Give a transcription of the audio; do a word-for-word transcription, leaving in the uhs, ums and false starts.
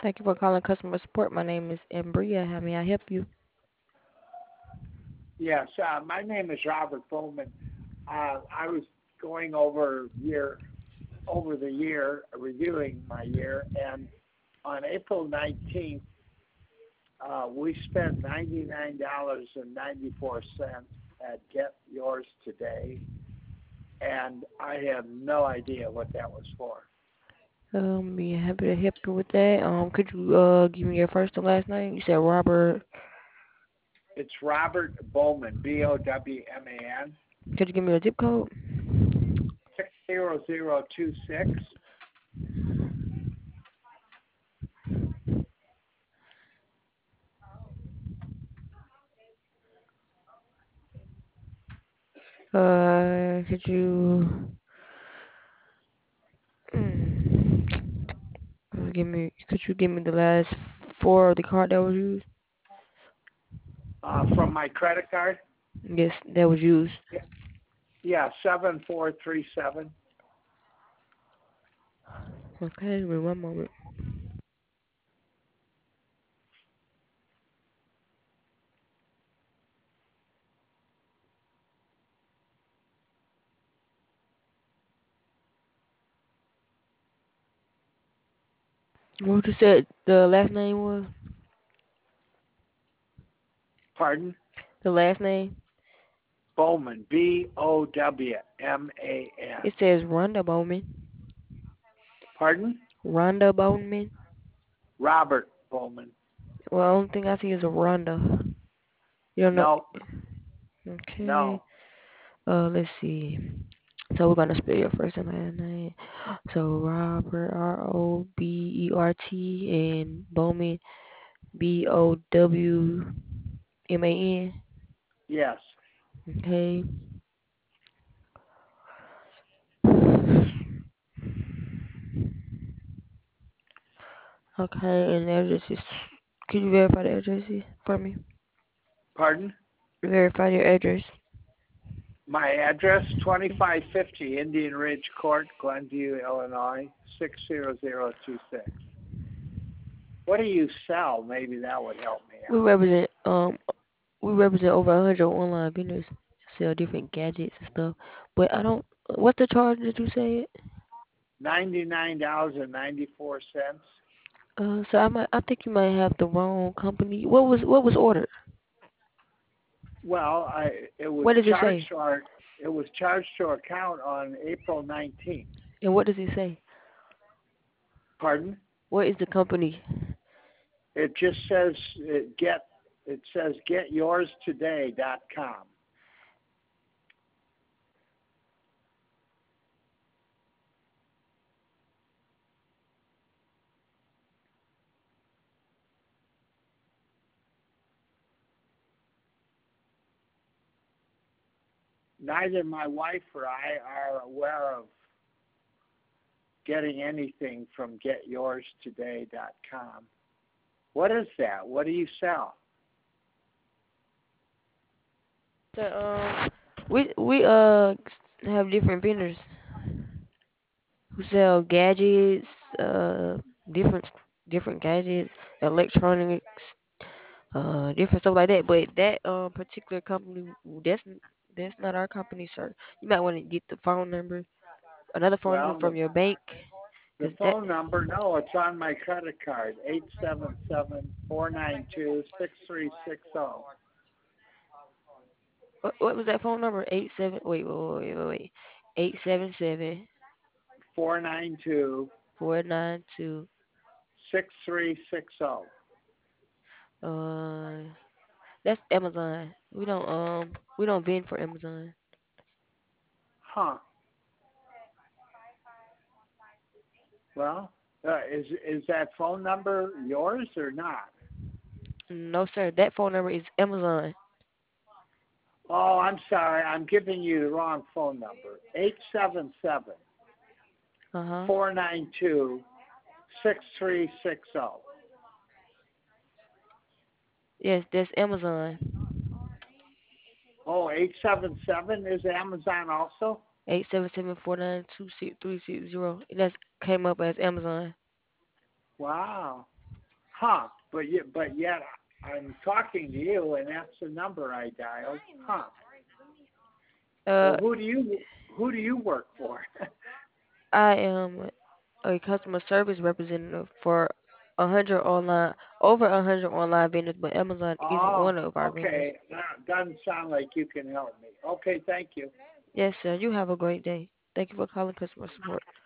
Thank you for calling customer support. My name is Embria. How may I help you? Yes, uh, my name is Robert Bowman. Uh, I was going over year over the year, reviewing my year, and on April nineteenth, uh, we spent ninety-nine dollars and ninety-four cents at Get Yours Today, and I have no idea what that was for. Um, be happy to help you with that. Um, could you uh give me your first and last name? You said Robert. It's Robert Bowman, B O W M A N, Could you give me a zip code? six zero zero two six. Uh, could you mm, uh, give me? Could you give me the last four of the card that was used? Uh, from my credit card. Yes, that was used. Yeah, yeah, seven four three seven. Okay, give me one moment. What you said the last name was? Pardon? The last name? Bowman, B O W M A N. It says Rhonda Bowman. Pardon? Rhonda Bowman. Robert Bowman. Well, the only thing I see is a Rhonda. You don't know? No, Okay. no. Uh, let's see. So we're gonna spell your first and last name. So Robert, R O B E R T, and Bowman, B O W M A N. Yes. Okay. Okay, and the address is. Can you verify the address here for me? Pardon? Verify your address. My address, twenty-five fifty Indian Ridge Court, Glenview, Illinois, six zero zero two six. What do you sell? Maybe that would help me We out. represent um we represent over a hundred online vendors, sell different gadgets and stuff. But I don't. What's the charge that you said? ninety-nine dollars and ninety-four cents. Uh, so I might. I think you might have the wrong company. What was what was ordered? Well, I it was What does it charged say? to our it was charged to our account on April nineteenth. And what does it say? Pardon? What is the company? It just says it get it says get yours today dot com. Neither my wife or I are aware of getting anything from get yours today dot com. What is that? What do you sell? So um, we we uh have different vendors who sell gadgets, uh, different different gadgets, electronics, uh, different stuff like that. But that um particular company, that's that's not our company, sir. You might want to get the phone number, another phone number Well, the from your bank, the cause that. phone number, no, it's on my credit card, eight seven seven, four nine two, six three six zero. What, what was that phone number? Eight seven. Wait, wait, wait, wait, wait. Eight seven seven four nine two, four nine two. six three six zero. Uh, that's Amazon. We don't um we don't vend for Amazon. Huh. Well, uh, is is that phone number yours or not? No, sir. That phone number is Amazon. Oh, I'm sorry. I'm giving you the wrong phone number. Eight seven seven, Uh huh. four nine two, six three six zero. Yes, that's Amazon. Oh, eight seven seven is Amazon also? Eight seven seven four nine two six three six zero. That's came up as Amazon. Wow. Huh? But yet, but yet I'm talking to you, and that's the number I dialed. Huh? Uh, Well, who do you who do you work for? I am a customer service representative for a hundred online, over a hundred online vendors, but Amazon isn't Oh, one of our vendors. okay. That doesn't sound like you can help me. Okay, thank you. Yes, sir. You have a great day. Thank you for calling customer support.